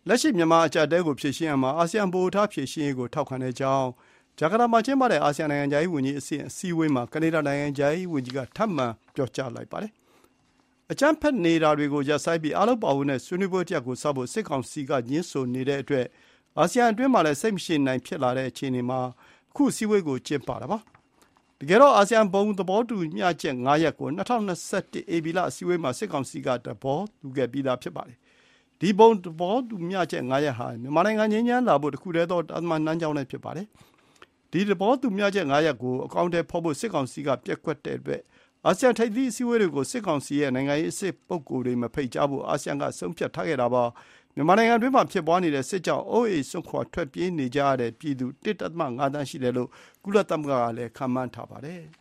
လက်ရှိမြန်မာအကြပ်အတည်းကိုဖြေရှင်းရမှာအာဆီယံဗဟိုထားဖြေရှင်းရေးကိုထောက်ခံတဲ့အကြောင်းဂျကာတာမှာကျင်းပတဲ့အာဆီယံနိုင်ငံခြားရေးဝန်ကြီးအစည်းအဝေးမှာကနေဒါနိုင်ငံခြားရေးဝန်ကြီးကထပ်မံပြောကြားလိုက်ပါတယ်။အကြမ်းဖက်နေတာတွေကိုရပ်ဆိုင်းပြီးအားလုံးပါဝင်တဲ့ဆွေးနွေးပွဲတစ်ရပ်ကိုစဖို့စစ်ကောင်စီကညှင်းဆိုနေတဲ့အတွက်အာဆီယံအတွင်းမှာလည်းစိတ်မရှိနိုင်ဖြစ်လာတဲ့အခြေအနေမှာအခုအစည်းအဝေးကိုကျင်းပတာပါ။တကယ်တော့အာဆီယံဘုံသဘောတူမျှချက်၅ရပ်ကို2021ဧပြီလအစည်းအဝေးမှာစစ်ကောင်စီကသဘောတူခဲ့ပြီးသားဖြစ်ပါတယ်။ဒီဘုံသဘောတူမျှချက်၅ရပ်ဟာမြန်မာနိုင်ငံငြိမ်းချမ်းလာဖို့တခုတည်းသောတာမန်နှမ်းကြောင်းလည်းဖြစ်ပါတယ်။ဒီသဘောတူမျှချက်၅ရပ်ကိုအကောင့်ထဲဖော်ဖို့စစ်ကောင်စီကပြက်ကွက်တဲ့အတွက်အာဆီယံထိပ်သီးအစည်းအဝေးတွေကိုစစ်ကောင်စီရဲ့နိုင်ငံရေးအစ်စ်ပုဂ္ဂိုလ်တွေမဖိတ်ကြားဖို့အာဆီယံကဆုံးဖြတ်ထားခဲ့တာပါမြန်မာနိုင်ငံတွင်းမှာဖြစ်ပွားနေတဲ့စစ်ကြောင့်အိုးအိမ်စွန့်ခွာထွက်ပြေးနေကြရတဲ့ပြည်သူ 1.5 သန်းရှိတယ်လို့ကုလသမဂ္ဂကလည်းခန့်မှန်းထားပါတယ်။